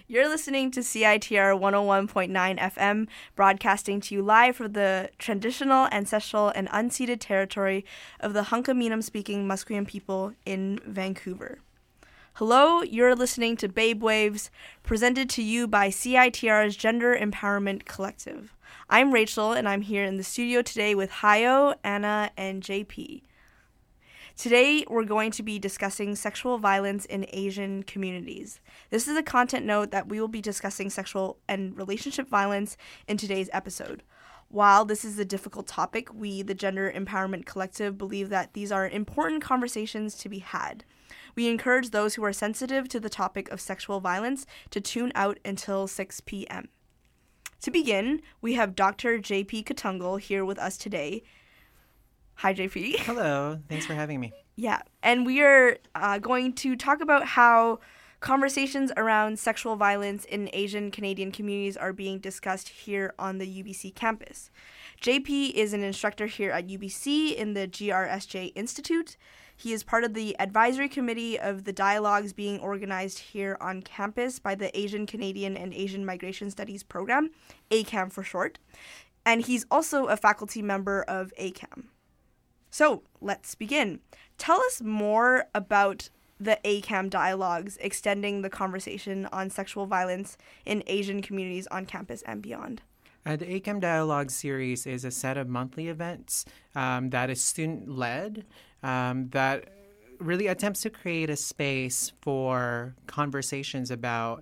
You're listening to CITR 101.9 FM, broadcasting to you live from the traditional, ancestral, and unceded territory of the Hunkaminam-speaking Musqueam people in Vancouver. Hello, you're listening to Babe Waves, presented to you by CITR's Gender Empowerment Collective. I'm Rachel, and I'm here in the studio today with Hayo, Anna, and JP. Today, we're going to be discussing sexual violence in Asian communities. This is a content note that we will be discussing sexual and relationship violence in today's episode. While this is a difficult topic, we, the Gender Empowerment Collective, believe that these are important conversations to be had. We encourage those who are sensitive to the topic of sexual violence to tune out until 6 p.m. To begin, we have Dr. JP Katungal here with us today. Hi, JP. Hello. Thanks for having me. Yeah, and we are going to talk about how conversations around sexual violence in Asian Canadian communities are being discussed here on the UBC campus. JP is an instructor here at UBC in the GRSJ Institute. He is part of the advisory committee of the dialogues being organized here on campus by the Asian Canadian and Asian Migration Studies program, ACAM for short, and he's also a faculty member of ACAM. So, let's begin. Tell us more about the ACAM dialogues extending the conversation on sexual violence in Asian communities on campus and beyond. The ACAM Dialogue series is a set of monthly events that is student-led that really attempts to create a space for conversations about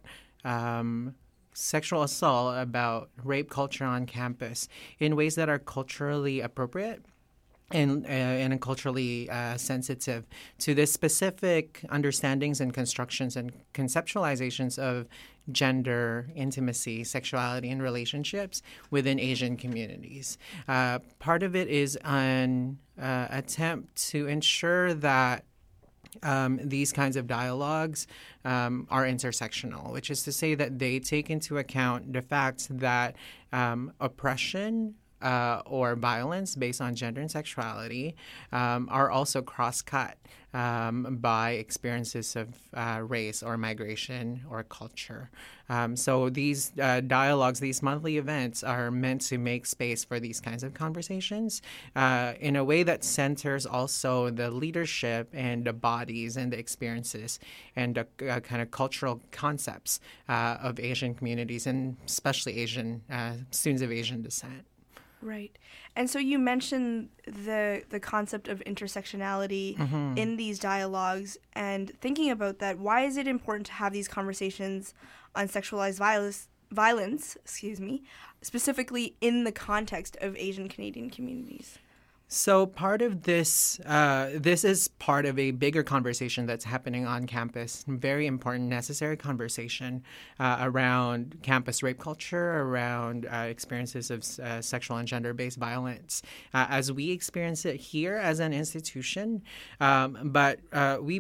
sexual assault, about rape culture on campus in ways that are culturally appropriate and culturally sensitive to the specific understandings and constructions and conceptualizations of gender, intimacy, sexuality, and relationships within Asian communities. Part of it is an attempt to ensure that these kinds of dialogues are intersectional, which is to say that they take into account the fact that oppression or violence based on gender and sexuality are also cross-cut by experiences of race or migration or culture. So these dialogues, these monthly events are meant to make space for these kinds of conversations in a way that centers also the leadership and the bodies and the experiences and the kind of cultural concepts of Asian communities and especially Asian students of Asian descent. Right. And so you mentioned the concept of intersectionality in these dialogues, and thinking about that, why is it important to have these conversations on sexualized violence, specifically in the context of Asian Canadian communities? So part of this is part of a bigger conversation that's happening on campus, very important, necessary conversation around campus rape culture, around experiences of sexual and gender-based violence as we experience it here as an institution. But we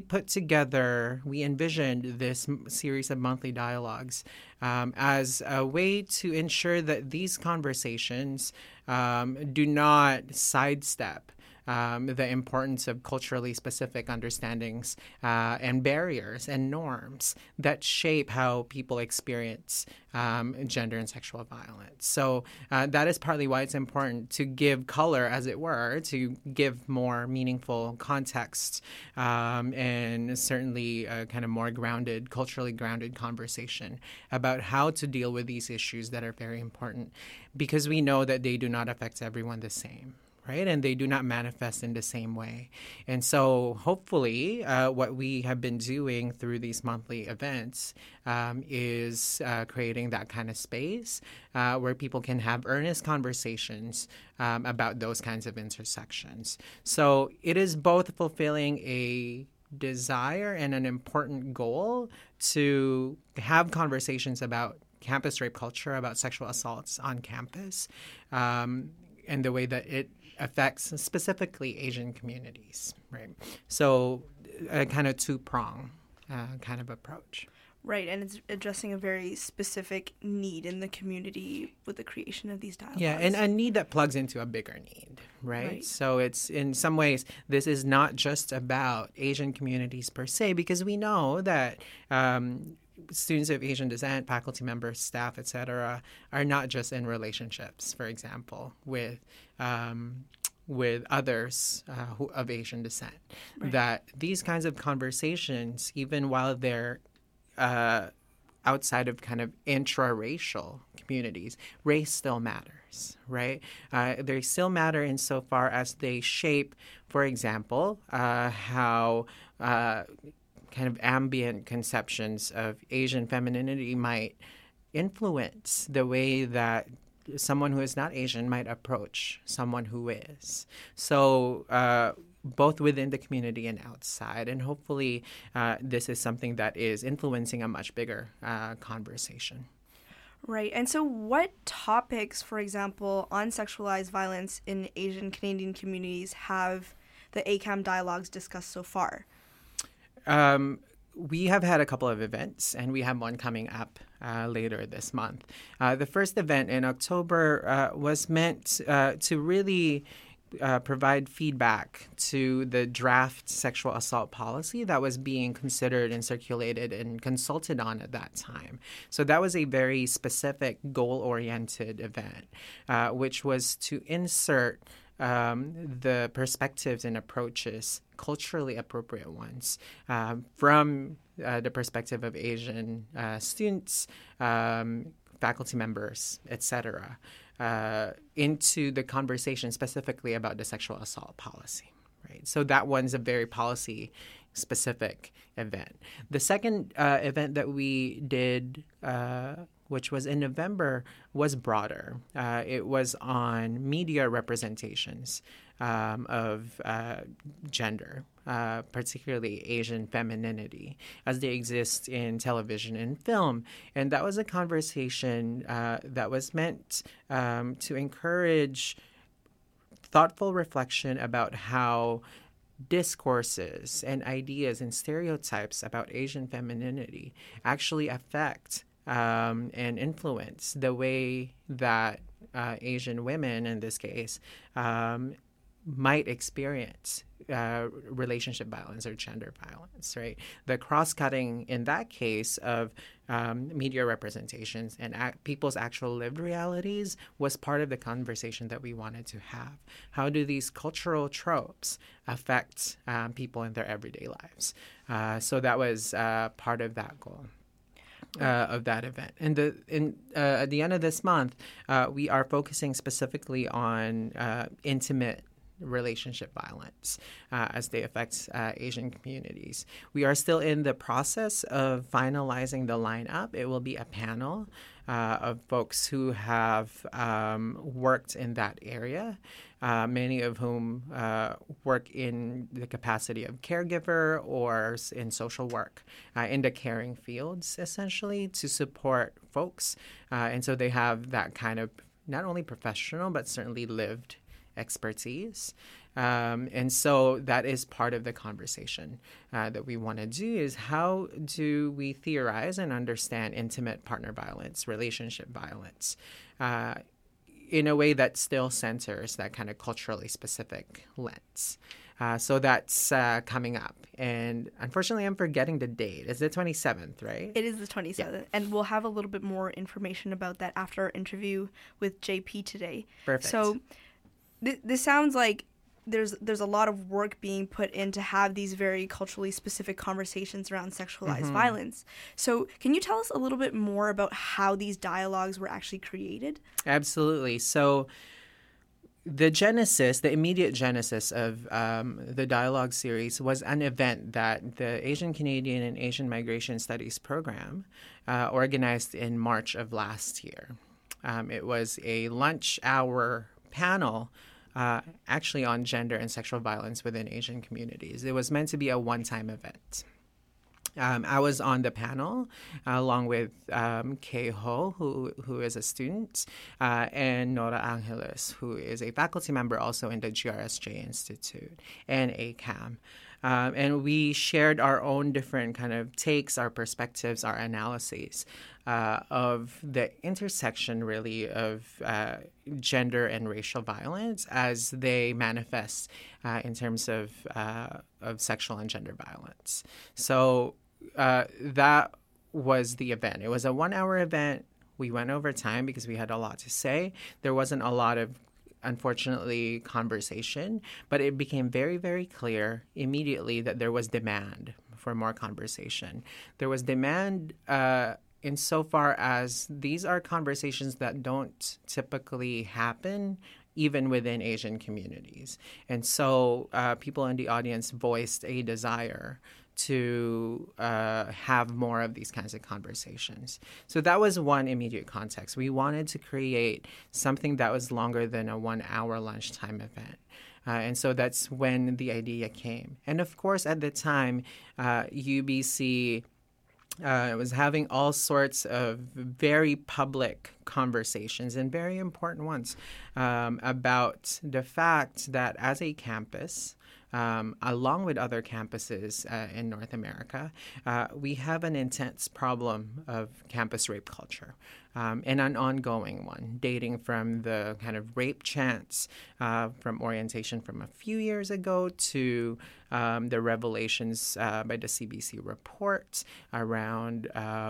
envisioned this series of monthly dialogues as a way to ensure that these conversations do not sidestep the importance of culturally specific understandings and barriers and norms that shape how people experience gender and sexual violence. So that is partly why it's important to give color, as it were, to give more meaningful context and certainly a kind of more grounded, culturally grounded conversation about how to deal with these issues that are very important, because we know that they do not affect everyone the same. Right? And they do not manifest in the same way. And so hopefully what we have been doing through these monthly events is creating that kind of space where people can have earnest conversations about those kinds of intersections. So it is both fulfilling a desire and an important goal to have conversations about campus rape culture, about sexual assaults on campus, and the way that it affects specifically Asian communities, right? So a kind of two-prong kind of approach. Right, and it's addressing a very specific need in the community with the creation of these dialogues. Yeah, and a need that plugs into a bigger need, right? So it's, in some ways, this is not just about Asian communities per se, because we know that students of Asian descent, faculty members, staff, etc., are not just in relationships, for example, with others of Asian descent. Right. That these kinds of conversations, even while they're outside of kind of intra-racial communities, race still matters, right? They still matter insofar as they shape, for example, how kind of ambient conceptions of Asian femininity might influence the way that someone who is not Asian might approach someone who is. So both within the community and outside. And hopefully this is something that is influencing a much bigger conversation. Right. And so what topics, for example, on sexualized violence in Asian Canadian communities have the ACAM dialogues discussed so far? We have had a couple of events, and we have one coming up later this month. The first event in October was meant to really provide feedback to the draft sexual assault policy that was being considered and circulated and consulted on at that time. So that was a very specific goal-oriented event, which was to insert the perspectives and approaches, culturally appropriate ones, from the perspective of Asian students, faculty members, etc., into the conversation specifically about the sexual assault policy. Right. So that one's a very policy-specific event. The second event that we did, which was in November, was broader. It was on media representations of gender, particularly Asian femininity, as they exist in television and film. And that was a conversation that was meant to encourage thoughtful reflection about how discourses and ideas and stereotypes about Asian femininity actually affect and influence the way that Asian women, in this case, might experience relationship violence or gender violence, right? The cross-cutting in that case of media representations and people's actual lived realities was part of the conversation that we wanted to have. How do these cultural tropes affect people in their everyday lives? So that was part of that goal. Of that event. And at the end of this month, we are focusing specifically on intimate relationship violence as they affect Asian communities. We are still in the process of finalizing the lineup. It will be a panel of folks who have worked in that area, many of whom work in the capacity of caregiver or in social work, in the caring fields, essentially, to support folks. And so they have that kind of not only professional, but certainly lived expertise. And so that is part of the conversation that we want to do is how do we theorize and understand intimate partner violence, relationship violence, in a way that still centers that kind of culturally specific lens. So that's coming up. And unfortunately, I'm forgetting the date. It's the 27th, right? It is the 27th. Yeah. And we'll have a little bit more information about that after our interview with JP today. Perfect. So this sounds like there's a lot of work being put in to have these very culturally specific conversations around sexualized violence. So can you tell us a little bit more about how these dialogues were actually created? Absolutely. So the immediate genesis of the dialogue series was an event that the Asian Canadian and Asian Migration Studies program organized in March of last year. It was a lunch hour panel actually on gender and sexual violence within Asian communities. It was meant to be a one-time event. I was on the panel along with Kay Ho, who is a student, and Nora Angeles, who is a faculty member also in the GRSJ Institute, and ACAM. And we shared our own different kind of takes, our perspectives, our analyses of the intersection, really, of gender and racial violence as they manifest in terms of sexual and gender violence. So that was the event. It was a 1-hour event. We went over time because we had a lot to say. There wasn't a lot of, unfortunately, conversation, but it became very, very clear immediately that there was demand for more conversation. There was demand insofar as these are conversations that don't typically happen even within Asian communities. And so people in the audience voiced a desire to have more of these kinds of conversations. So that was one immediate context. We wanted to create something that was longer than a 1-hour lunchtime event. And so that's when the idea came. And of course, at the time, UBC was having all sorts of very public conversations and very important ones about the fact that as a campus, along with other campuses in North America, we have an intense problem of campus rape culture, and an ongoing one, dating from the kind of rape chants from orientation from a few years ago to the revelations by the CBC report around,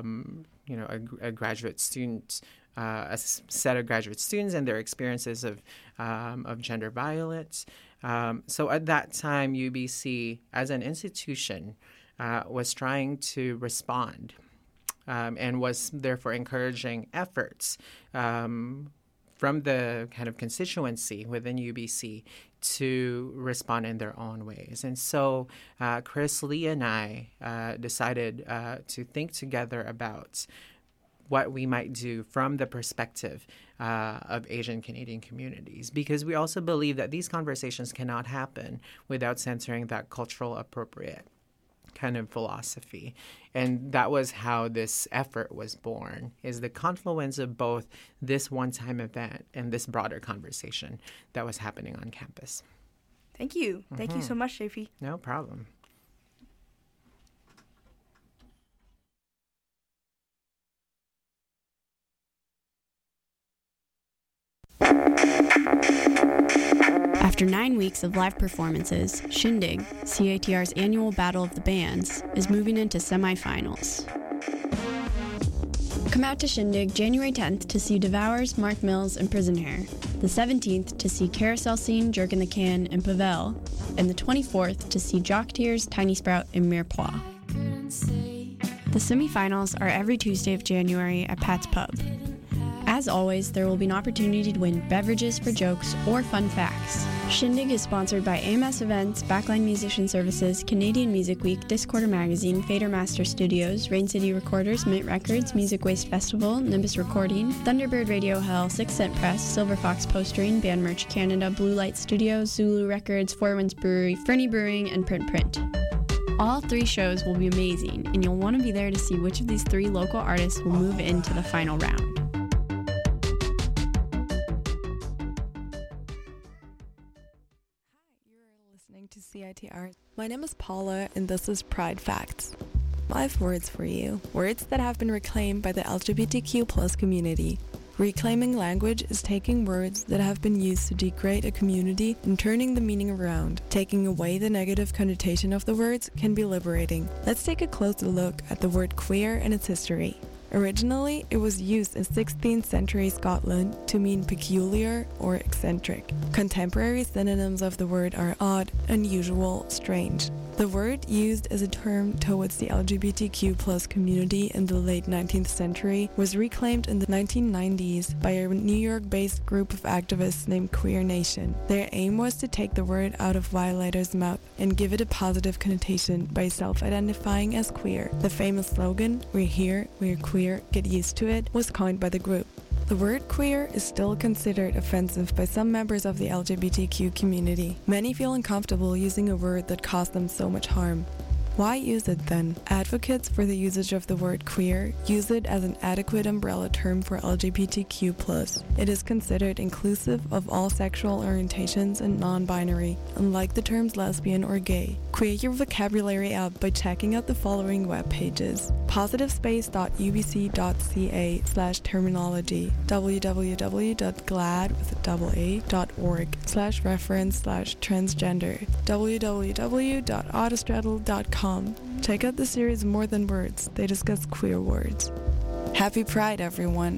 a graduate student, a set of graduate students and their experiences of gender violence. So at that time, UBC, as an institution, was trying to respond and was therefore encouraging efforts from the kind of constituency within UBC to respond in their own ways. And so Chris Lee and I decided to think together about what we might do from the perspective of Asian Canadian communities, because we also believe that these conversations cannot happen without centering that cultural appropriate kind of philosophy. And that was how this effort was born, is the confluence of both this one-time event and this broader conversation that was happening on campus. Thank you. Thank you so much, JP. No problem. After 9 weeks of live performances, Shindig, CITR's annual Battle of the Bands, is moving into semifinals. Come out to Shindig January 10th to see Devours, Mark Mills, and Prison Hair, the 17th to see Carousel Scene, Jerk in the Can, and Pavel, and the 24th to see Jock Tears, Tiny Sprout, and Mirepoix. The semifinals are every Tuesday of January at Pat's Pub. As always, there will be an opportunity to win beverages for jokes or fun facts. Shindig is sponsored by AMS Events, Backline Musician Services, Canadian Music Week, Discorder Magazine, Fader Master Studios, Rain City Recorders, Mint Records, Music Waste Festival, Nimbus Recording, Thunderbird Radio Hell, Six Cent Press, Silver Fox Postering, Band Merch Canada, Blue Light Studios, Zulu Records, Four Winds Brewery, Fernie Brewing, and Print. All 3 shows will be amazing, and you'll want to be there to see which of these 3 local artists will move into the final round. To CITR. My name is Paula and this is Pride Facts. 5 words for you. Words that have been reclaimed by the LGBTQ+ community. Reclaiming language is taking words that have been used to degrade a community and turning the meaning around. Taking away the negative connotation of the words can be liberating. Let's take a closer look at the word queer and its history. Originally, it was used in 16th century Scotland to mean peculiar or eccentric. Contemporary synonyms of the word are odd, unusual, strange. The word used as a term towards the LGBTQ+ community in the late 19th century was reclaimed in the 1990s by a New York-based group of activists named Queer Nation. Their aim was to take the word out of violators' mouth and give it a positive connotation by self-identifying as queer. The famous slogan, "We're here, we're queer, get used to it," was coined by the group. The word queer is still considered offensive by some members of the LGBTQ community. Many feel uncomfortable using a word that caused them so much harm. Why use it then? Advocates for the usage of the word queer use it as an adequate umbrella term for LGBTQ+. It is considered inclusive of all sexual orientations and non-binary, unlike the terms lesbian or gay. Create your vocabulary up by checking out the following web pages: positivespace.ubc.ca/terminology, www.glad.org/reference/transgender, www.autostraddle.com, Check out the series More Than Words. They discuss queer words. Happy Pride, everyone.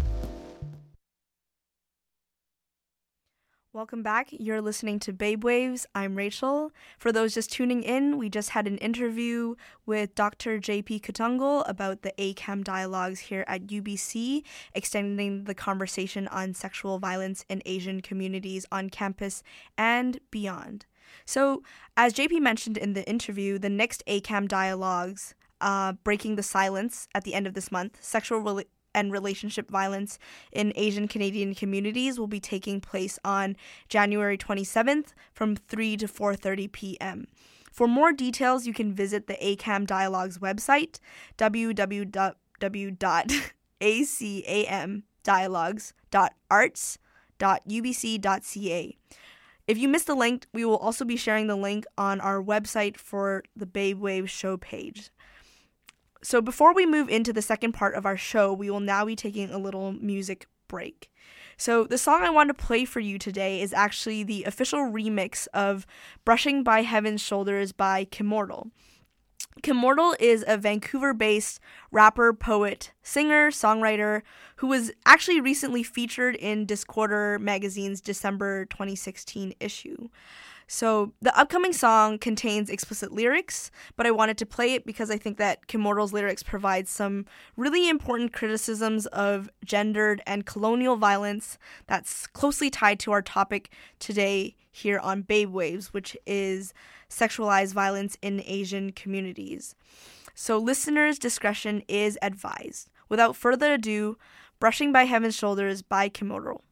Welcome back. You're listening to Babe Waves. I'm Rachel. For those just tuning in, we just had an interview with Dr. J.P. Kutungal about the ACAM dialogues here at UBC, extending the conversation on sexual violence in Asian communities on campus and beyond. So, as JP mentioned in the interview, the next ACAM dialogues, Breaking the Silence at the end of this month, sexual and relationship violence in Asian Canadian communities, will be taking place on January 27th from 3 to 4:30 p.m. For more details, you can visit the ACAM Dialogues website, www.acamdialogues.arts.ubc.ca. If you missed the link, we will also be sharing the link on our website for the Babe Wave show page. So before we move into the second part of our show, we will now be taking a little music break. So the song I want to play for you today is actually the official remix of Brushing by Heaven's Shoulders by Kimmortal. Kimmortal is a Vancouver-based rapper, poet, singer, songwriter who was actually recently featured in Discorder magazine's December 2016 issue. So the upcoming song contains explicit lyrics, but I wanted to play it because I think that Kimmortal's lyrics provide some really important criticisms of gendered and colonial violence that's closely tied to our topic today here on Babe Waves, which is sexualized violence in Asian communities. So listeners' discretion is advised. Without further ado, Brushing by Heaven's Shoulders by Kimmortal.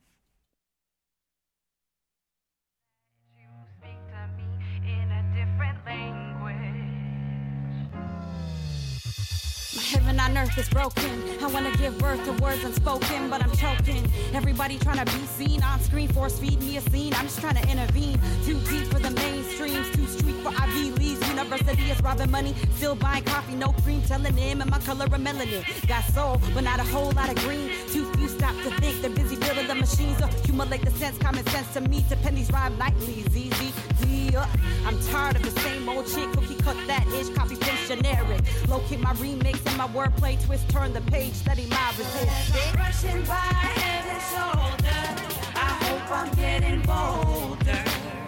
Heaven on earth is broken. I wanna give birth to words unspoken, but I'm choking. Everybody trying to be seen on screen, force feed me a scene. I'm just trying to intervene. Too deep for the mainstreams, too street for Ivy Leagues. University is robbing money, still buying coffee, no cream. Telling him and my color of melanin. Got soul, but not a whole lot of green. Too few stop to think. They're busy building the machines. Accumulate the sense, common sense to me. To pennies rhyme nightly. ZZ. I'm tired of the same old chick. Cookie cut that ish, copy paste generic. Locate my remix and my wordplay twist. Turn the page, study my resist. Brushing by heaven's shoulder. I hope I'm getting bolder.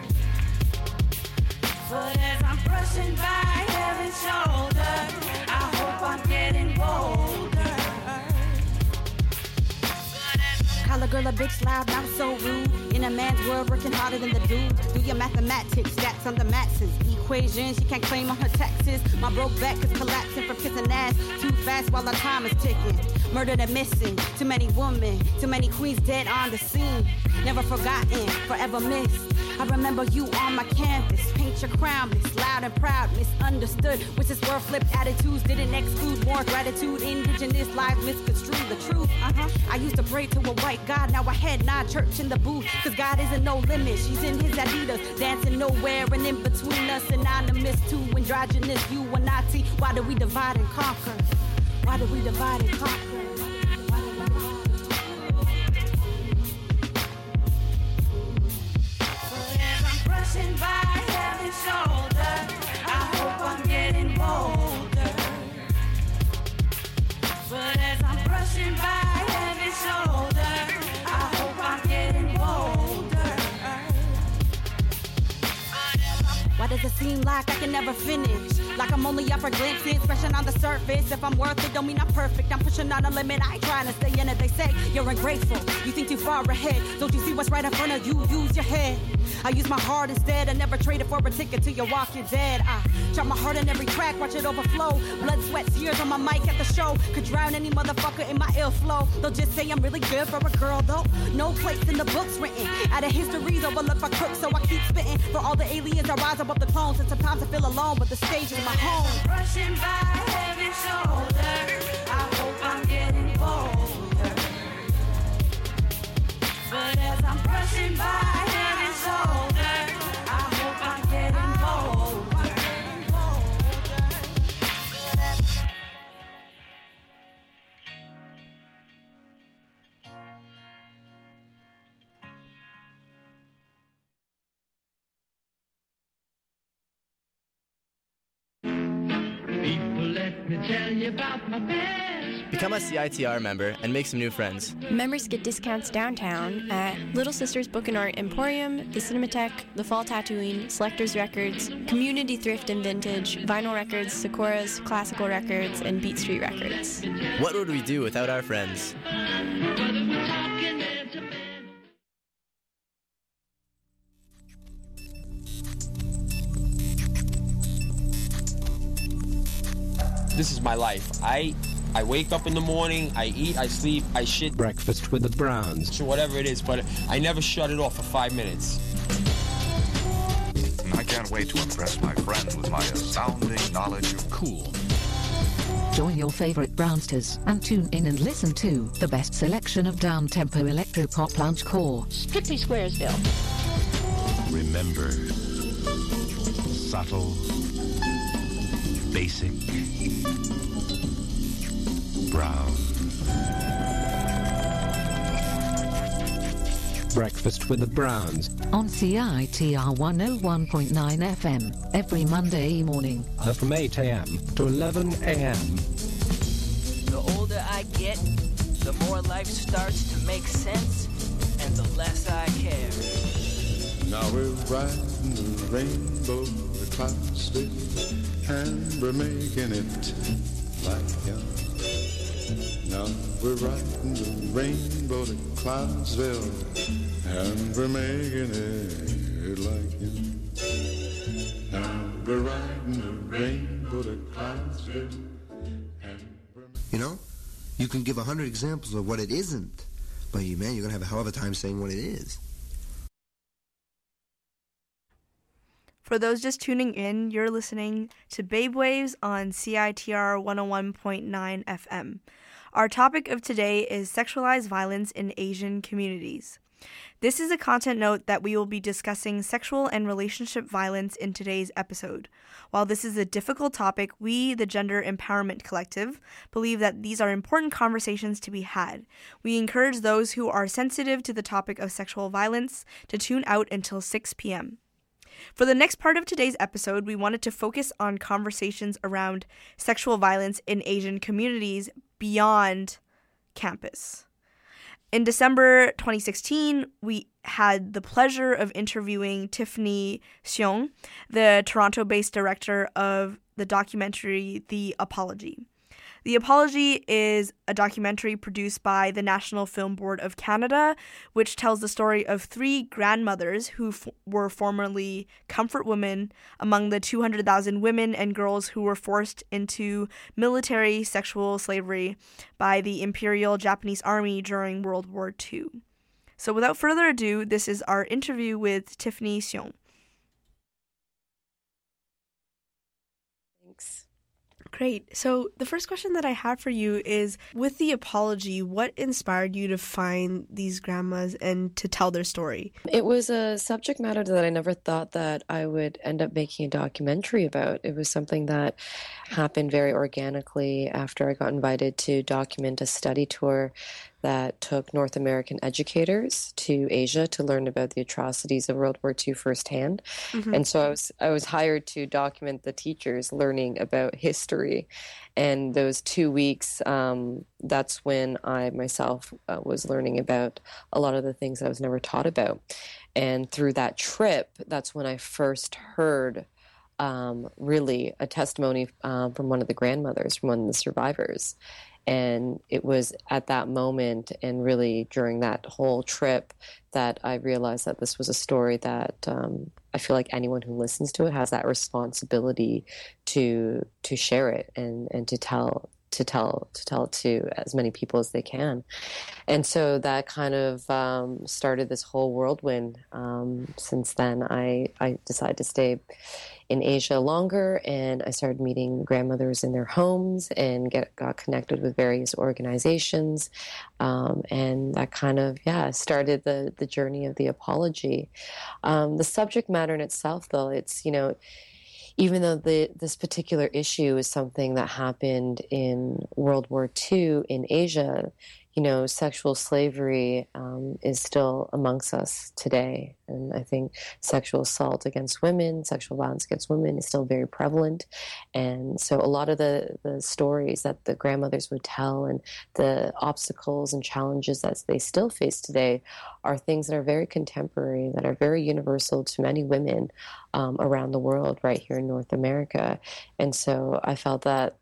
But as I'm brushing by heaven's shoulder, I hope I'm getting bolder. Call a girl a bitch loud, not so rude. In a man's world, working harder than the dude. Do your mathematics, stats on the masses. Equations, she can't claim on her taxes. My broke back is collapsing from kissing ass too fast while our time is ticking. Murdered and missing, too many women, too many queens dead on the scene. Never forgotten, forever missed. I remember you on my canvas. Paint your crown, miss loud and proud, misunderstood. Which is where flipped attitudes didn't exclude more gratitude. Indigenous lives misconstrued the truth. I used to pray to a white God, now I head nod church in the booth. Cause God isn't no limit, she's in his Adidas. Dancing nowhere and in between us. Anonymous to androgynous, you and I. Why do we divide and conquer? Why do we divide and conquer? Brushing by heaven's shoulder, I hope I'm getting bolder. But as I'm brushing by heaven's shoulder, I hope I'm getting bolder. Why does it seem like I can never finish? Like I'm only up for glimpses, scratching on the surface. If I'm worth it, don't mean I'm perfect. I'm pushing on a limit, I ain't trying to stay in it. They say you're ungrateful, you think too far ahead. Don't you see what's right in front of you? Use your head. I use my heart instead. I never traded for a ticket till you walk, you're dead. I drop my heart in every track, watch it overflow. Blood, sweat, tears on my mic at the show. Could drown any motherfucker in my ill flow. They'll just say I'm really good for a girl though. No place in the books written. Out of history's overlooked by crooks, so I keep spitting. For all the aliens, I rise above the clones. And sometimes I feel alone, but the stage is my home. Brushing by heaven's shoulder, I hope I'm getting bolder. But as I'm brushing by heaven's shoulder, I hope I'm getting bolder. let me tell you about my best. Become a CITR member and make some new friends. Members get discounts downtown at Little Sisters Book and Art Emporium, the Cinematheque, the Fall Tattooing, Selectors Records, Community Thrift and Vintage, Vinyl Records, Sakura's, Classical Records, and Beat Street Records. What would we do without our friends? Whether we're talking man to man. This is my life. I wake up in the morning, I eat, I sleep, I shit. Breakfast with the Browns. So whatever it is, but I never shut it off for 5 minutes. I can't wait to impress my friends with my astounding knowledge of cool. Join your favorite Brownsters and tune in and listen to the best selection of down-tempo electro-pop loungecore. Strictly Squaresville. Remember, subtle, basic, brown. Breakfast with the Browns. On CITR 101.9 FM, every Monday morning. From 8 a.m. to 11 a.m. The older I get, the more life starts to make sense, and the less I care. Now we're riding the rainbow, the clouds fill, and we're making it like young. Now we're riding the rainbow to Cloudsville, and we're making it like young. Now we're riding the rainbow to Cloudsville, and we're You know, you can give 100 examples of what it isn't, but you're going to have a hell of a time saying what it is. For those just tuning in, you're listening to Babe Waves on CITR 101.9 FM. Our topic of today is sexualized violence in Asian communities. This is a content note that we will be discussing sexual and relationship violence in today's episode. While this is a difficult topic, we, the Gender Empowerment Collective, believe that these are important conversations to be had. We encourage those who are sensitive to the topic of sexual violence to tune out until 6 p.m. For the next part of today's episode, we wanted to focus on conversations around sexual violence in Asian communities beyond campus. In December 2016, we had the pleasure of interviewing Tiffany Seong, the Toronto-based director of the documentary The Apology. The Apology is a documentary produced by the National Film Board of Canada, which tells the story of three grandmothers who were formerly comfort women among the 200,000 women and girls who were forced into military sexual slavery by the Imperial Japanese Army during World War II. So without further ado, this is our interview with Tiffany Seong. Thanks. Great. So the first question that I have for you is, with The Apology, what inspired you to find these grandmas and to tell their story? It was a subject matter that I never thought that I would end up making a documentary about. It was something that happened very organically after I got invited to document a study tour that took North American educators to Asia to learn about the atrocities of World War II firsthand. Mm-hmm. And so I was hired to document the teachers learning about history. And those 2 weeks, that's when I myself was learning about a lot of the things that I was never taught about. And through that trip, that's when I first heard really a testimony from one of the grandmothers, from one of the survivors. And it was at that moment and really during that whole trip that I realized that this was a story that I feel like anyone who listens to it has that responsibility to share it and to tell it to as many people as they can. And so that kind of started this whole whirlwind. Since then, I decided to stay in Asia longer, and I started meeting grandmothers in their homes and got connected with various organizations. And that kind of, started the journey of The Apology. The subject matter in itself, though, it's, even though this particular issue is something that happened in World War II in Asia, sexual slavery is still amongst us today. And I think sexual assault against women, sexual violence against women is still very prevalent. And so a lot of the stories that the grandmothers would tell and the obstacles and challenges that they still face today are things that are very contemporary, that are very universal to many women around the world, right here in North America. And so I felt that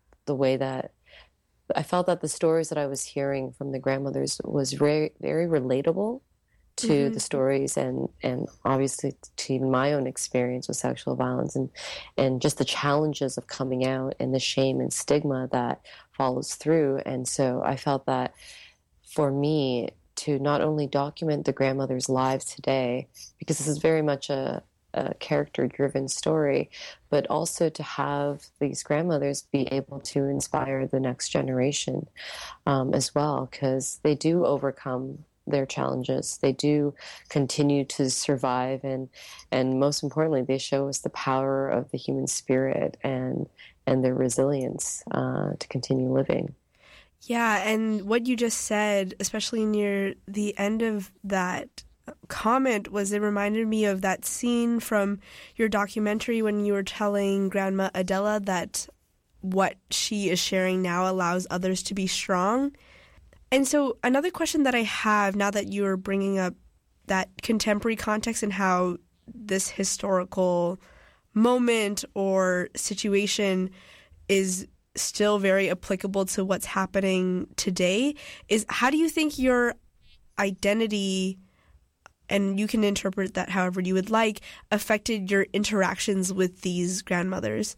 the stories that I was hearing from the grandmothers was very, very relatable to the stories and obviously to even my own experience with sexual violence and just the challenges of coming out and the shame and stigma that follows through. And so I felt that for me to not only document the grandmothers' lives today, because this is very much a character-driven story, but also to have these grandmothers be able to inspire the next generation as well, because they do overcome their challenges. They do continue to survive, and most importantly, they show us the power of the human spirit and their resilience to continue living. Yeah, and what you just said, especially near the end of that comment, was it reminded me of that scene from your documentary when you were telling Grandma Adela that what she is sharing now allows others to be strong. And so another question that I have now that you're bringing up that contemporary context and how this historical moment or situation is still very applicable to what's happening today is, how do you think your identity, and you can interpret that however you would like, affected your interactions with these grandmothers?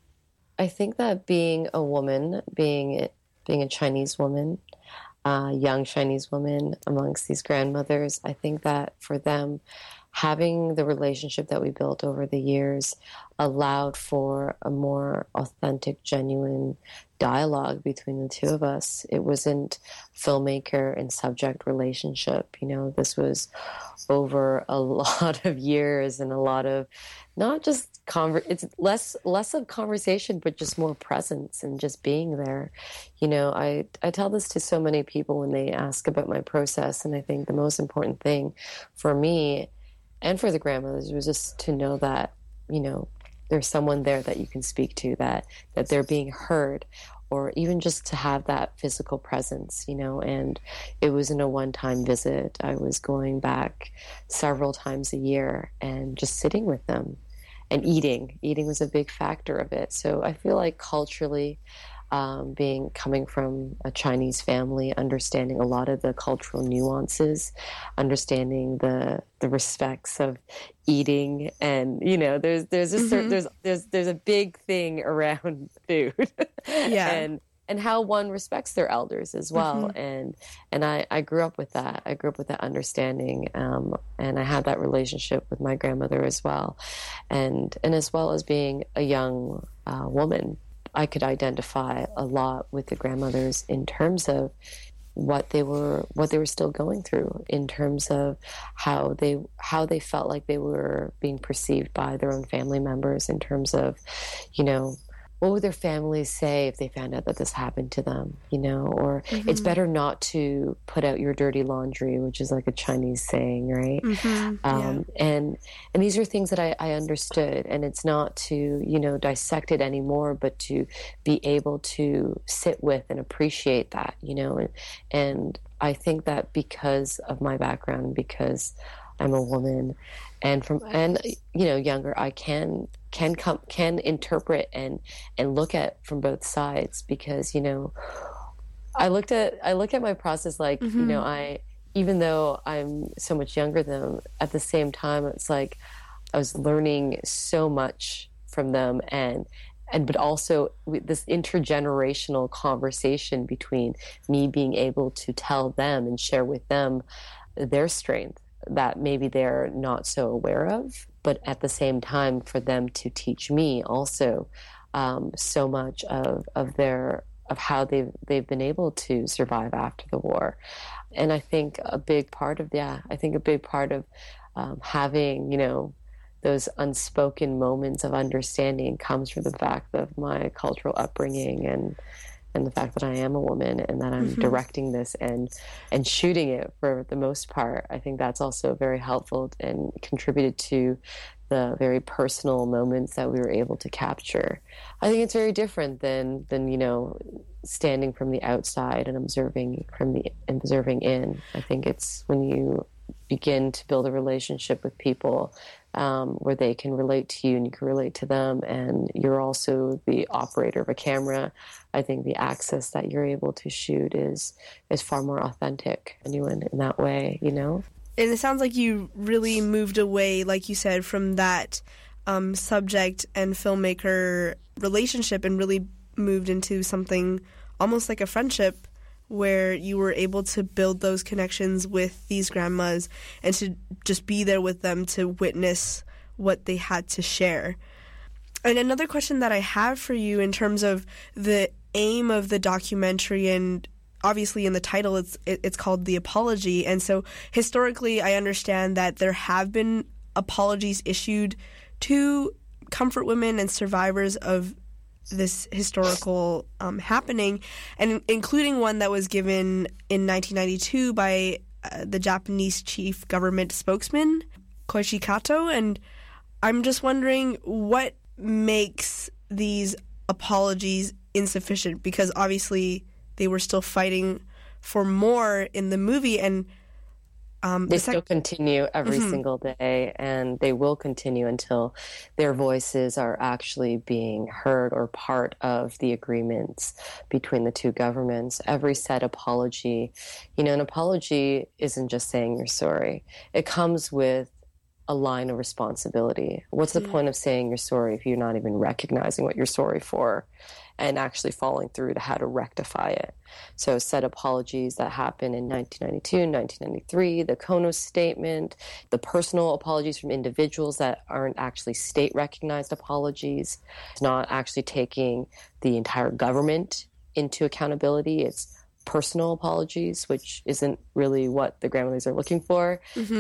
I think that being a woman, being a Chinese woman, young Chinese woman amongst these grandmothers, I think that for them, having the relationship that we built over the years allowed for a more authentic, genuine dialogue between the two of us. It wasn't filmmaker and subject relationship. This was over a lot of years and a lot of not just it's less of conversation, but just more presence and just being there. I tell this to so many people when they ask about my process, and I think the most important thing for me and for the grandmothers was just to know that, there's someone there that you can speak to, that they're being heard, or even just to have that physical presence, and it wasn't a one-time visit. I was going back several times a year and just sitting with them and eating. Eating was a big factor of it. So I feel like culturally, coming from a Chinese family, understanding a lot of the cultural nuances, understanding the respects of eating, and there's a there's a big thing around food, and how one respects their elders as well, and I grew up with that. I grew up with that understanding, and I had that relationship with my grandmother as well, and as well as being a young woman, I could identify a lot with the grandmothers in terms of what they were still going through, in terms of how they felt like they were being perceived by their own family members, in terms of, what would their families say if they found out that this happened to them, or it's better not to put out your dirty laundry, which is like a Chinese saying, right? And these are things that I understood, and it's not to, dissect it anymore, but to be able to sit with and appreciate that, and I think that because of my background, because I'm a woman, and younger, I can interpret and look at from both sides, because I look at my process like I, even though I'm so much younger than them, at the same time it's like I was learning so much from them, but also this intergenerational conversation between me being able to tell them and share with them their strength that maybe they're not so aware of, but at the same time for them to teach me also so much of how they've been able to survive after the war. And I think a big part of having those unspoken moments of understanding comes from the fact of my cultural upbringing and and the fact that I am a woman and that I'm directing this and shooting it for the most part, I think that's also very helpful and contributed to the very personal moments that we were able to capture. I think it's very different than standing from the outside and observing in. I think it's when you begin to build a relationship with people where they can relate to you and you can relate to them, and you're also the operator of a camera. I think the access that you're able to shoot is far more authentic, genuine in that way, And it sounds like you really moved away, like you said, from that subject and filmmaker relationship and really moved into something almost like a friendship where you were able to build those connections with these grandmas and to just be there with them to witness what they had to share. And another question that I have for you in terms of the aim of the documentary, and obviously in the title it's called The Apology, and so historically I understand that there have been apologies issued to comfort women and survivors of this historical happening, and including one that was given in 1992 by the Japanese chief government spokesman, Koichi Kato. And I'm just wondering what makes these apologies insufficient, because obviously they were still fighting for more in the movie, and they still continue every single day, and they will continue until their voices are actually being heard or part of the agreements between the two governments. Every said apology, an apology isn't just saying you're sorry. It comes with a line of responsibility. What's the point of saying you're sorry if you're not even recognizing what you're sorry for and actually following through to how to rectify it? So said apologies that happened in 1992, 1993, the Kono Statement, the personal apologies from individuals that aren't actually state-recognized apologies. It's not actually taking the entire government into accountability. It's personal apologies, which isn't really what the grandmothers are looking for.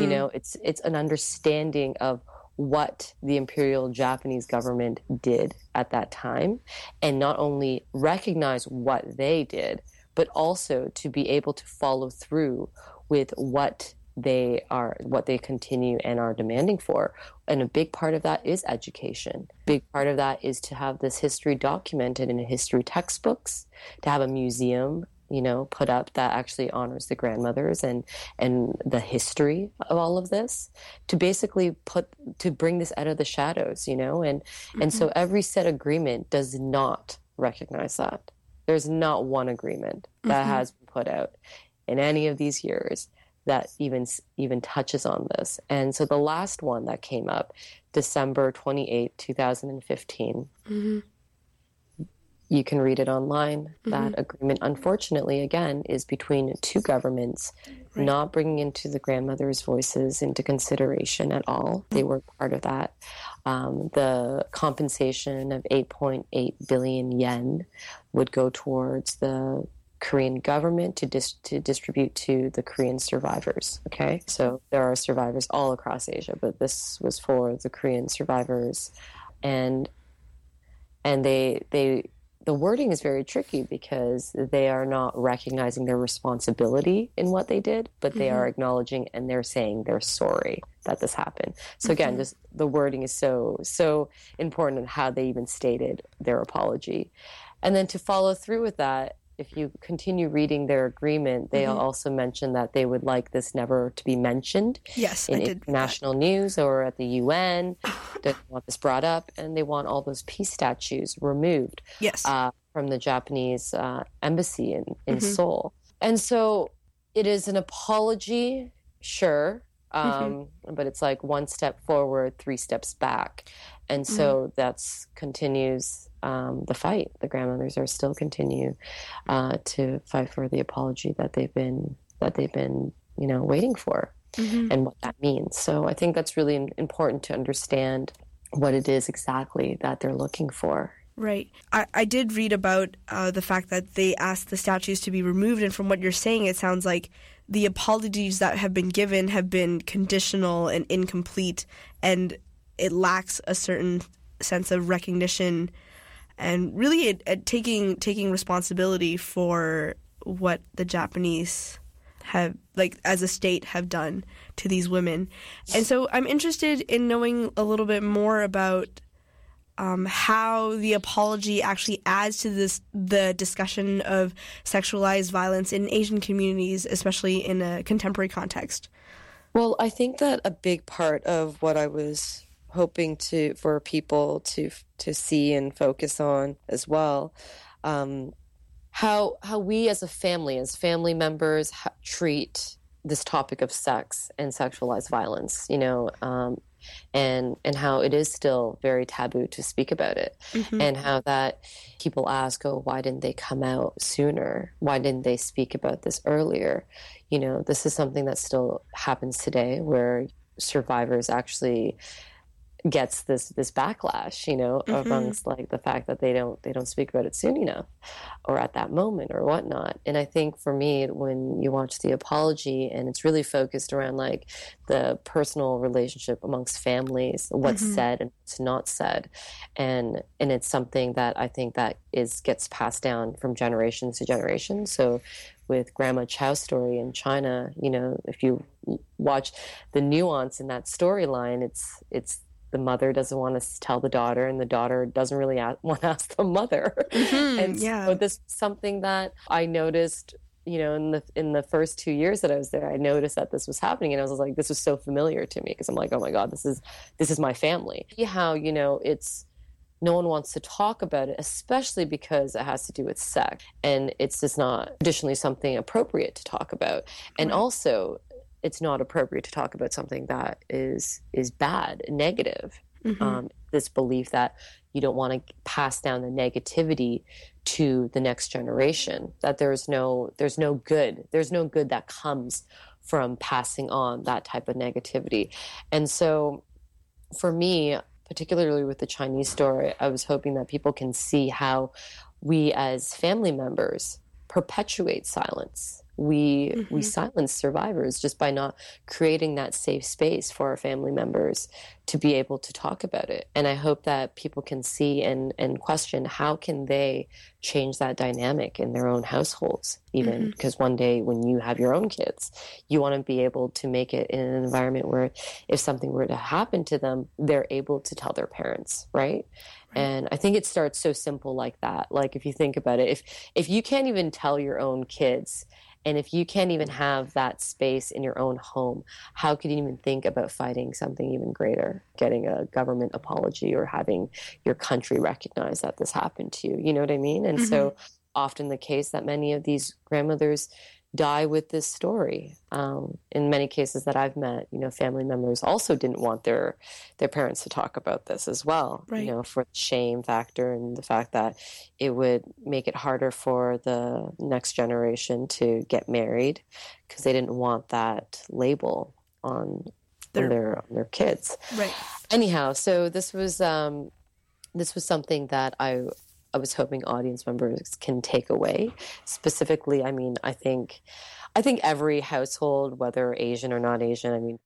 It's an understanding of what the Imperial Japanese government did at that time, and not only recognize what they did, but also to be able to follow through with what they continue and are demanding for. And a big part of that is education. Big part of that is to have this history documented in history textbooks, to have a museum put up that actually honors the grandmothers and the history of all of this, to basically bring this out of the shadows, and so every said agreement does not recognize that. There's not one agreement that has been put out in any of these years that even touches on this. And so the last one that came up, December 28, 2015, you can read it online. That agreement, unfortunately, again, is between two governments, not bringing into the grandmothers' voices into consideration at all. They were part of that. The compensation of 8.8 billion yen would go towards the Korean government to distribute to the Korean survivors. Okay, so there are survivors all across Asia, but this was for the Korean survivors, and the wording is very tricky because they are not recognizing their responsibility in what they did, but they are acknowledging and they're saying they're sorry that this happened. So again, just the wording is so important in how they even stated their apology. And then to follow through with that, if you continue reading their agreement, they also mention that they would like this never to be mentioned in international news or at the UN. They want this brought up, and they want all those peace statues removed from the Japanese embassy in Seoul. And so it is an apology, sure, but it's like one step forward, three steps back. And so that's continues the fight. The grandmothers are still continue to fight for the apology that they've been waiting for, and what that means. So I think that's really important to understand what it is exactly that they're looking for. Right. I did read about the fact that they asked the statues to be removed, and from what you're saying, it sounds like the apologies that have been given have been conditional and incomplete, and it lacks a certain sense of recognition and really taking responsibility for what the Japanese have, like, as a state, have done to these women. And so I'm interested in knowing a little bit more about how the apology actually adds to the discussion of sexualized violence in Asian communities, especially in a contemporary context. Well, I think that a big part of what I was hoping for people to see and focus on as well, how we as family members treat this topic of sex and sexualized violence, and how it is still very taboo to speak about it, and how that people ask, oh, why didn't they come out sooner? Why didn't they speak about this earlier? This is something that still happens today, where survivors actually gets this backlash, amongst like the fact that they don't speak about it soon enough, or at that moment, or whatnot. And I think for me, when you watch the apology, and it's really focused around like the personal relationship amongst families, what's said and what's not said, and it's something that I think that gets passed down from generation to generation. So with Grandma Chow's story in China, if you watch the nuance in that storyline, it's the mother doesn't want to tell the daughter, and the daughter doesn't really want to ask the mother. And so this is something that I noticed, in the first 2 years that I was there, I noticed that this was happening, and I was like, this was so familiar to me, because I'm like, oh my God, this is my family. How, it's no one wants to talk about it, especially because it has to do with sex, and it's just not traditionally something appropriate to talk about. And also, it's not appropriate to talk about something that is bad, negative. This belief that you don't want to pass down the negativity to the next generation, that there's no good that comes from passing on that type of negativity. And so for me, particularly with the Chinese story, I was hoping that people can see how we as family members perpetuate silence. We silence survivors just by not creating that safe space for our family members to be able to talk about it. And I hope that people can see and question, how can they change that dynamic in their own households, even because one day when you have your own kids, you want to be able to make it in an environment where if something were to happen to them, they're able to tell their parents, right? And I think it starts so simple like that. Like, if you think about it, if you can't even tell your own kids, and if you can't even have that space in your own home, how could you even think about fighting something even greater, getting a government apology, or having your country recognize that this happened to you? You know what I mean? And so often the case that many of these grandmothers die with this story. In many cases that I've met, family members also didn't want their parents to talk about this as well, right. For the shame factor and the fact that it would make it harder for the next generation to get married, because they didn't want that label on their kids. Right. Anyhow, so this was something that I was hoping audience members can take away. Specifically, I think every household, whether Asian or not Asian,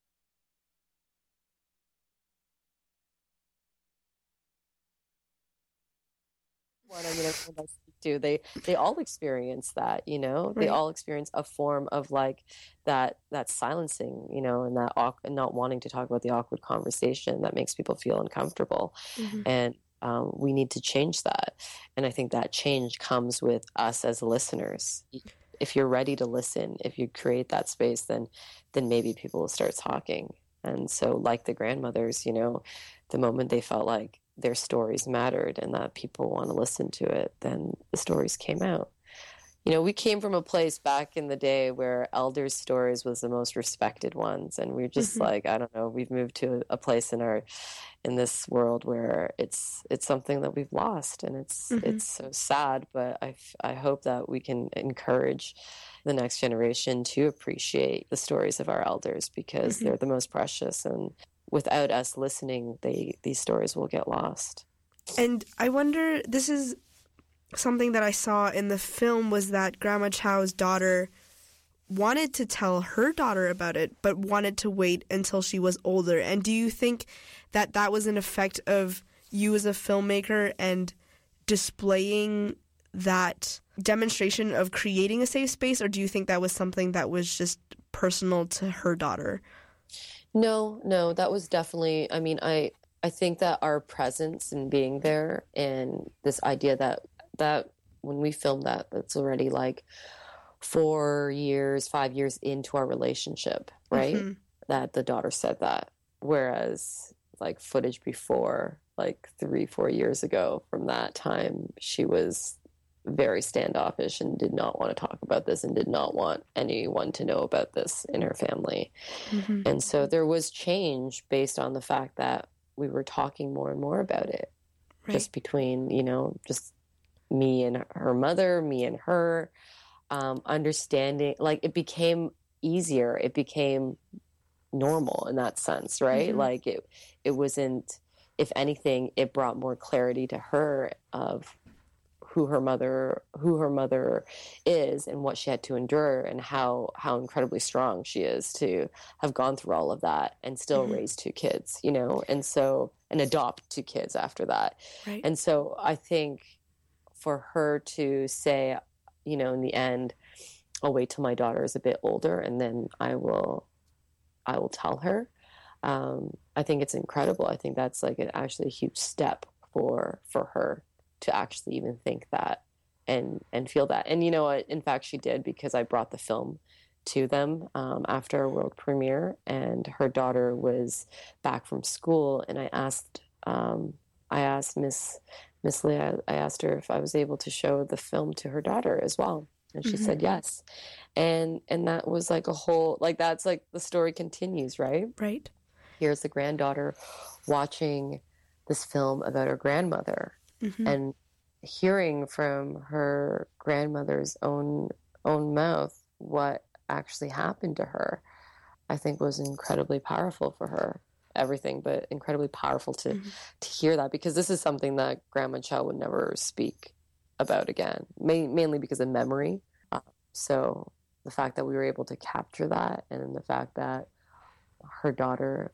they all experience that, they all experience a form of like that silencing, and that and not wanting to talk about the awkward conversation that makes people feel uncomfortable. And we need to change that. And I think that change comes with us as listeners. If you're ready to listen, if you create that space, then maybe people will start talking. And so, like the grandmothers, the moment they felt like their stories mattered and that people want to listen to it, then the stories came out. We came from a place back in the day where elders' stories was the most respected ones, and we're just like, I don't know, we've moved to a place in this world where it's something that we've lost, and it's so sad. But I hope that we can encourage the next generation to appreciate the stories of our elders, because they're the most precious, and without us listening, these stories will get lost. And I wonder, this is something that I saw in the film, was that Grandma Chow's daughter wanted to tell her daughter about it, but wanted to wait until she was older. And do you think that was an effect of you as a filmmaker and displaying that demonstration of creating a safe space, or do you think that was something that was just personal to her daughter? No, that was definitely, I mean, I think that our presence and being there and this idea that when we filmed that's already like 5 years into our relationship, right? Mm-hmm. That the daughter said that. Whereas like footage before, like 3-4 years ago from that time, she was very standoffish and did not want to talk about this and did not want anyone to know about this in her family. Mm-hmm. And so there was change based on the fact that we were talking more and more about it, right. Just between, just me and her mother, me and her, understanding, like it became easier. It became normal in that sense, right? Mm-hmm. Like it wasn't, if anything, it brought more clarity to her of who her mother is and what she had to endure and how incredibly strong she is to have gone through all of that and still mm-hmm. raise 2 kids, and adopt 2 kids after that. Right. And so I think for her to say, in the end, I'll wait till my daughter is a bit older and then I will tell her. I think it's incredible. I think that's like actually a huge step for her to actually even think that and feel that. And in fact, she did, because I brought the film to them after our world premiere, and her daughter was back from school, and I asked Miss Leah, I asked her if I was able to show the film to her daughter as well. And she mm-hmm. said yes. And that was like a whole, like, that's like the story continues, right? Right. Here's the granddaughter watching this film about her grandmother mm-hmm. and hearing from her grandmother's own mouth what actually happened to her, I think was incredibly powerful for her. Everything, but incredibly powerful to mm-hmm. to hear that, because this is something that Grandma Chow would never speak about again, mainly because of memory. So the fact that we were able to capture that, and the fact that her granddaughter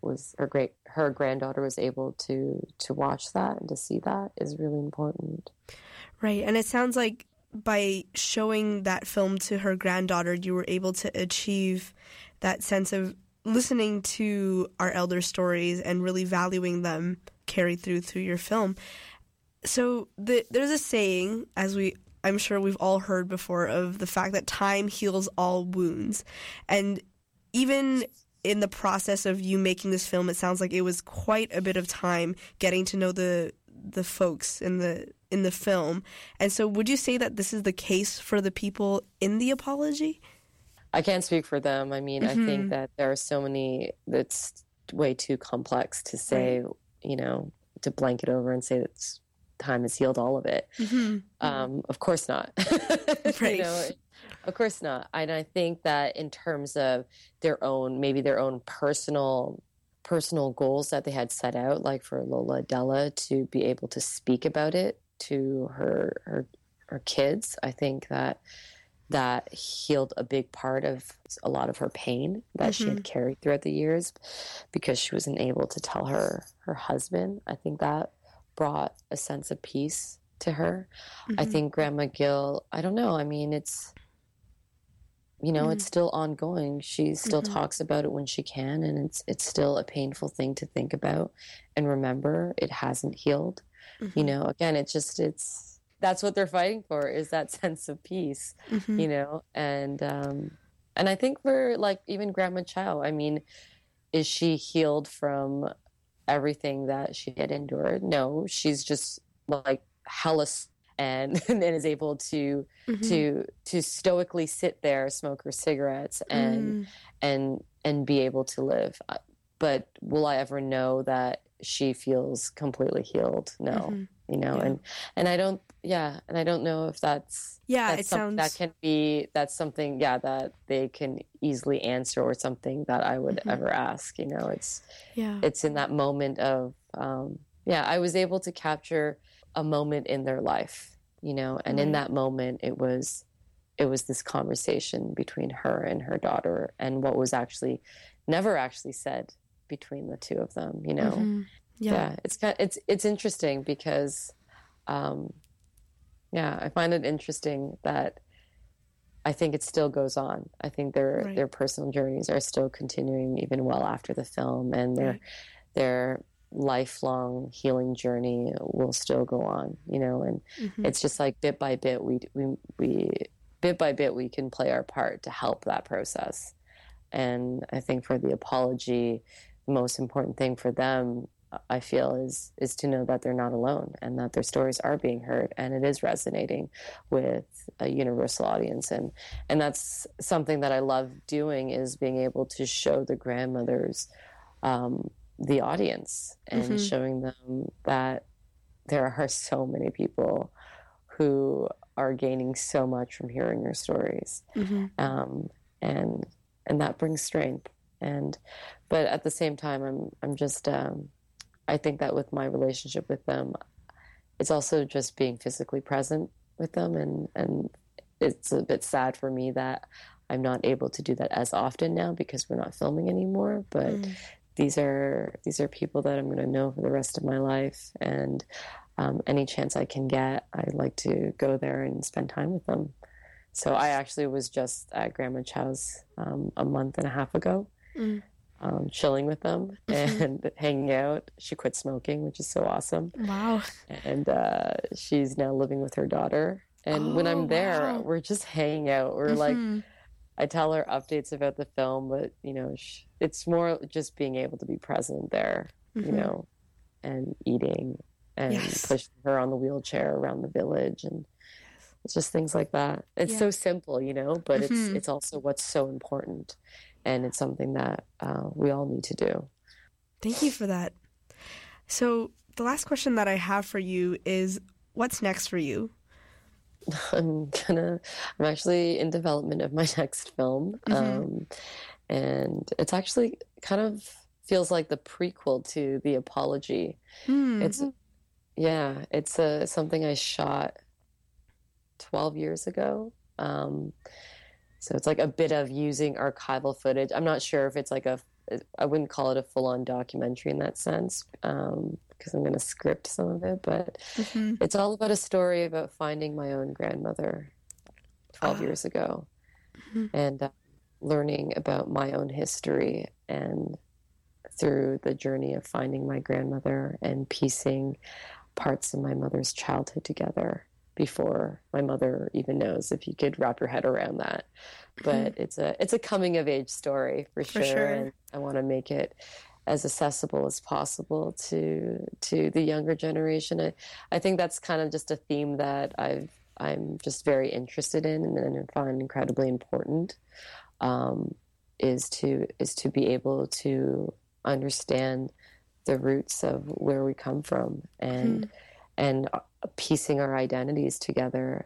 was able to watch that and to see that is really important. Right, and it sounds like by showing that film to her granddaughter, you were able to achieve that sense of listening to our elder stories and really valuing them carried through your film. So there's a saying, I'm sure we've all heard before, of the fact that time heals all wounds. And even in the process of you making this film, it sounds like it was quite a bit of time getting to know the folks in the film. And so would you say that this is the case for the people in The Apology? I can't speak for them. I mean, mm-hmm. I think that there are so many that's way too complex to say, right. To blanket over and say that time has healed all of it. Mm-hmm. Of course not. Right. Of course not. And I think that in terms of their own personal goals that they had set out, like for Lola Adela to be able to speak about it to her kids, I think that healed a big part of a lot of her pain that mm-hmm. she had carried throughout the years, because she wasn't able to tell her husband. I think that brought a sense of peace to her. Mm-hmm. I think Grandma Gill, I don't know. I mean, it's, mm-hmm. it's still ongoing. She still mm-hmm. talks about it when she can, and it's still a painful thing to think about and remember. It hasn't healed. Mm-hmm. Again, it's that's what they're fighting for, is that sense of peace, mm-hmm. And I think for like even Grandma Chow, I mean, is she healed from everything that she had endured? No, she's just like hella and is able to mm-hmm. to stoically sit there, smoke her cigarettes, and be able to live. But will I ever know that she feels completely healed? No. Mm-hmm. Yeah. And I don't, and I don't know if that's something that they can easily answer, or something that I would mm-hmm. ever ask. It's in that moment of, I was able to capture a moment in their life, and right. in that moment it was this conversation between her and her daughter, and what was actually never actually said between the two of them, Mm-hmm. Yeah, it's interesting because Yeah, I find it interesting that I think it still goes on. I think their personal journeys are still continuing even well after the film, and their lifelong healing journey will still go on, you know, and it's just like bit by bit we can play our part to help that process. And I think for the apology, the most important thing for them, I feel, is to know that they're not alone and that their stories are being heard and it is resonating with a universal audience. And that's something that I love doing, is being able to show the grandmothers the audience and showing them that there are so many people who are gaining so much from hearing your stories. And that brings strength. But at the same time, I'm just, I think that with my relationship with them, it's also just being physically present with them. And it's a bit sad for me that I'm not able to do that as often now because we're not filming anymore. But these are people that I'm going to know for the rest of my life. And any chance I can get, I like to go there and spend time with them. So I actually was just at Grandma Chow's a month and a half ago, chilling with them and hanging out. She quit smoking, which is so awesome. Wow. And she's now living with her daughter. And when I'm there, we're just hanging out. We're like, I tell her updates about the film, but, you know, it's more just being able to be present there, you know, and eating and pushing her on the wheelchair around the village. And it's just things like that. It's so simple, you know, but it's also what's so important. And it's something that we all need to do. Thank you for that. So the last question that I have for you is, what's next for you? I'm actually in development of my next film. And it's actually kind of feels like the prequel to The Apology. It's something I shot 12 years ago. So it's like a bit of using archival footage. I'm not sure if it's like I wouldn't call it a full-on documentary in that sense, because I'm going to script some of it, but it's all about a story about finding my own grandmother 12 years ago and learning about my own history, and through the journey of finding my grandmother and piecing parts of my mother's childhood together before my mother even knows, if you could wrap your head around that. But it's a coming of age story for sure. And I want to make it as accessible as possible to the younger generation. I think that's kind of just a theme that I'm just very interested in and find incredibly important, is to be able to understand the roots of where we come from and piecing our identities together,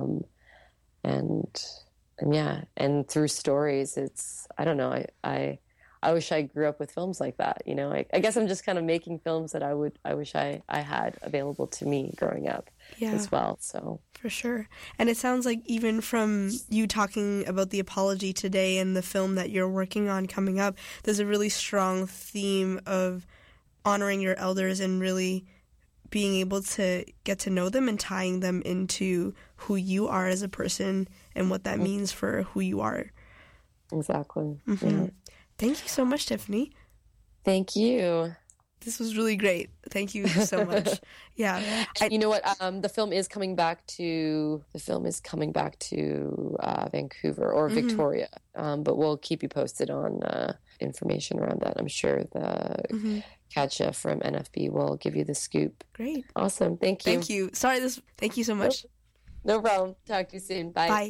and through stories. It's, I don't know, I wish I grew up with films like that, you know. I guess I'm just kind of making films that I wish I had available to me growing up as well. So for sure. And it sounds like even from you talking about The Apology today and the film that you're working on coming up, there's a really strong theme of honoring your elders and really being able to get to know them and tying them into who you are as a person and what that means for who you are. Exactly. Thank you so much, Tiffany. Thank you. This was really great. Thank you so much. You know what? The film is coming back to Vancouver or Victoria, but we'll keep you posted on information around that. I'm sure the Katja from NFB will give you the scoop. Great. Awesome. Thank you. Thank you. Thank you so much. No problem. Talk to you soon. Bye. Bye.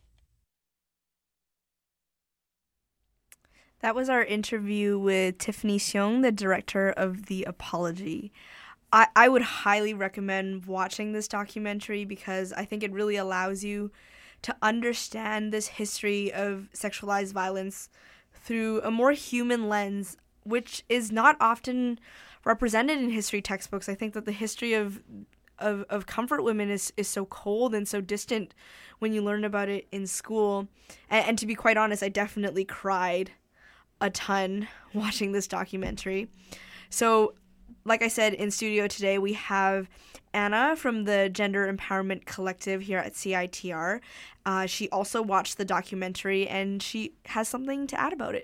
That was our interview with Tiffany Seong, the director of The Apology. I would highly recommend watching this documentary because I think it really allows you to understand this history of sexualized violence through a more human lens, which is not often represented in history textbooks. I think that the history of comfort women is so cold and so distant when you learn about it in school. And to be quite honest, I definitely cried a ton watching this documentary. So like I said, in studio today, we have Anna from the Gender Empowerment Collective here at CITR. She also watched the documentary, and she has something to add about it.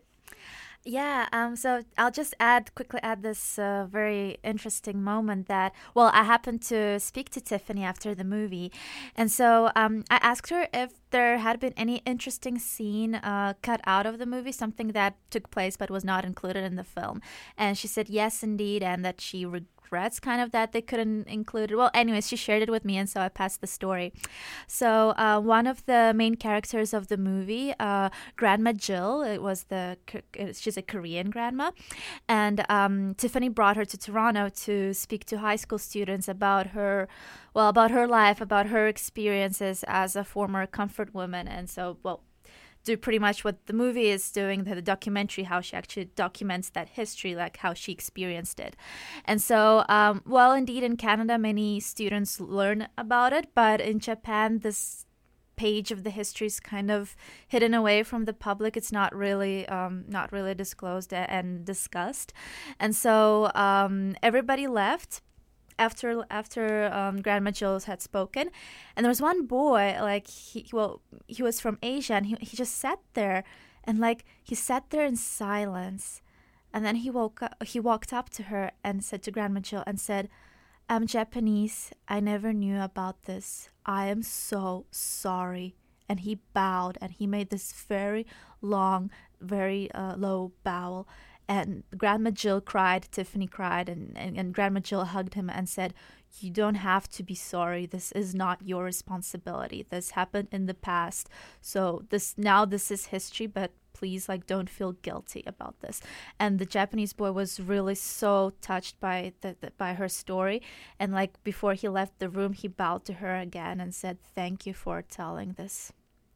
Yeah, so I'll just quickly add this very interesting moment that, well, I happened to speak to Tiffany after the movie. And so I asked her if there had been any interesting scene cut out of the movie, something that took place but was not included in the film. And she said yes, indeed, and that she regrets kind of that they couldn't include it. Well, anyways, she shared it with me, and so I passed the story. So one of the main characters of the movie, Grandma Jill, she's a Korean grandma, and Tiffany brought her to Toronto to speak to high school students about her life, about her experiences as a former comfort woman. And so, do pretty much what the movie is doing, the documentary, how she actually documents that history, like how she experienced it. And so, indeed, in Canada, many students learn about it, but in Japan, this page of the history is kind of hidden away from the public. It's not really disclosed and discussed. And so everybody left after Grandma Jill had spoken, and there was one boy, like he was from Asia, and he just sat there, and he sat there in silence, and then he walked up to her and said to Grandma Jill and said, "I'm Japanese. I never knew about this. I am so sorry." And he bowed, and he made this very long, very low bow. And Grandma Jill cried, Tiffany cried, and Grandma Jill hugged him and said, "You don't have to be sorry. This is not your responsibility. This happened in the past. So this is history, but please, don't feel guilty about this." And the Japanese boy was really so touched by by her story. And before he left the room, he bowed to her again and said, "Thank you for telling this."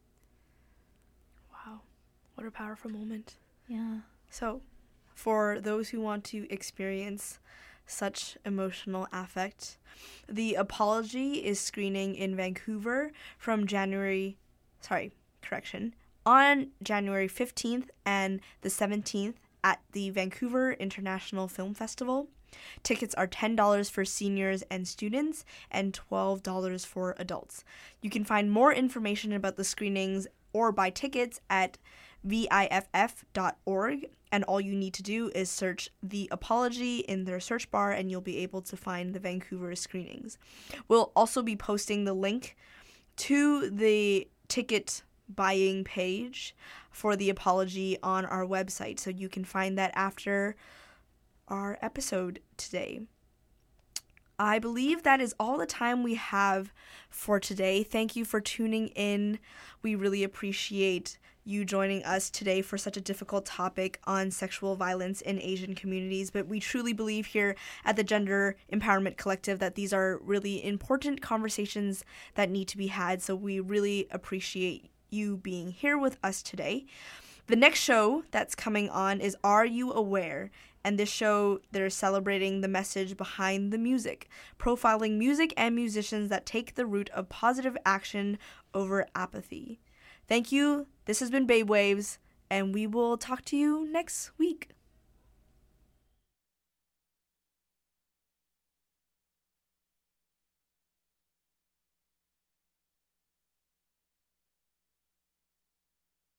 Wow. What a powerful moment. Yeah. So, for those who want to experience such emotional affect, The Apology is screening in Vancouver on January 15th and the 17th at the Vancouver International Film Festival. Tickets are $10 for seniors and students and $12 for adults. You can find more information about the screenings or buy tickets at viff.org, and all you need to do is search The Apology in their search bar, and you'll be able to find the Vancouver screenings. We'll also be posting the link to the ticket buying page for The Apology on our website, so you can find that after our episode today. I believe that is all the time we have for today. Thank you for tuning in. We really appreciate you joining us today for such a difficult topic on sexual violence in Asian communities, but we truly believe here at the Gender Empowerment Collective that these are really important conversations that need to be had, so we really appreciate you being here with us today. The next show that's coming on is Are You Aware? And this show, they're celebrating the message behind the music, profiling music and musicians that take the route of positive action over apathy. Thank you. This has been Babe Waves, and we will talk to you next week.